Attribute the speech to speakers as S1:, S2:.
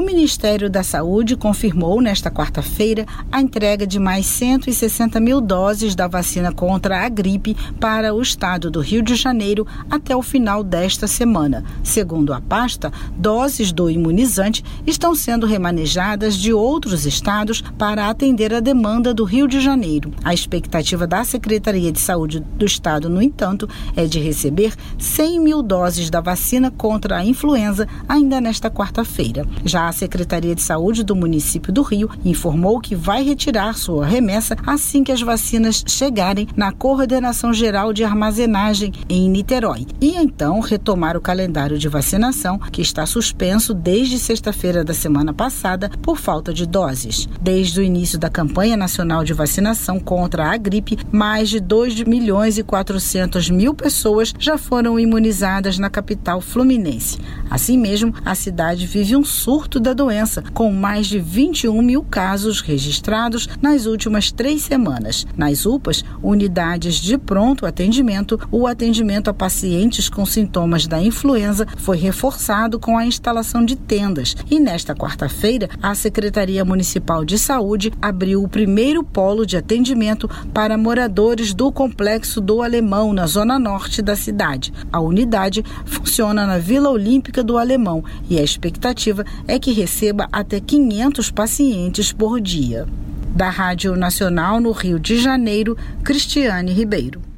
S1: Ministério da Saúde confirmou nesta quarta-feira a entrega de mais 160 mil doses da vacina contra a gripe para o estado do Rio de Janeiro até o final desta semana. Segundo a pasta, doses do imunizante estão sendo remanejadas de outros estados para atender a demanda do Rio de Janeiro. A expectativa da Secretaria de Saúde do estado, no entanto, é de receber 100 mil doses da vacina contra a influenza ainda nesta quarta-feira. Já a Secretaria de Saúde do município do Rio informou que vai retirar sua remessa assim que as vacinas chegarem na Coordenação Geral de Armazenagem em Niterói e então retomar o calendário de vacinação que está suspenso desde sexta-feira da semana passada por falta de doses. Desde o início da campanha nacional de vacinação contra a gripe, mais de 2.400.000 pessoas já foram imunizadas na capital fluminense. Assim mesmo, a cidade vive um surto da doença, com mais de 21 mil casos registrados nas últimas 3 semanas. Nas UPAs, unidades de pronto atendimento, o atendimento a pacientes com sintomas da influenza foi reforçado com a instalação de tendas. E nesta quarta-feira, a Secretaria Municipal de Saúde abriu o primeiro polo de atendimento para moradores do Complexo do Alemão, na zona norte da cidade. A unidade funciona na Vila Olímpica do Alemão e a expectativa é que receba até 500 pacientes por dia. Da Rádio Nacional no Rio de Janeiro, Cristiane Ribeiro.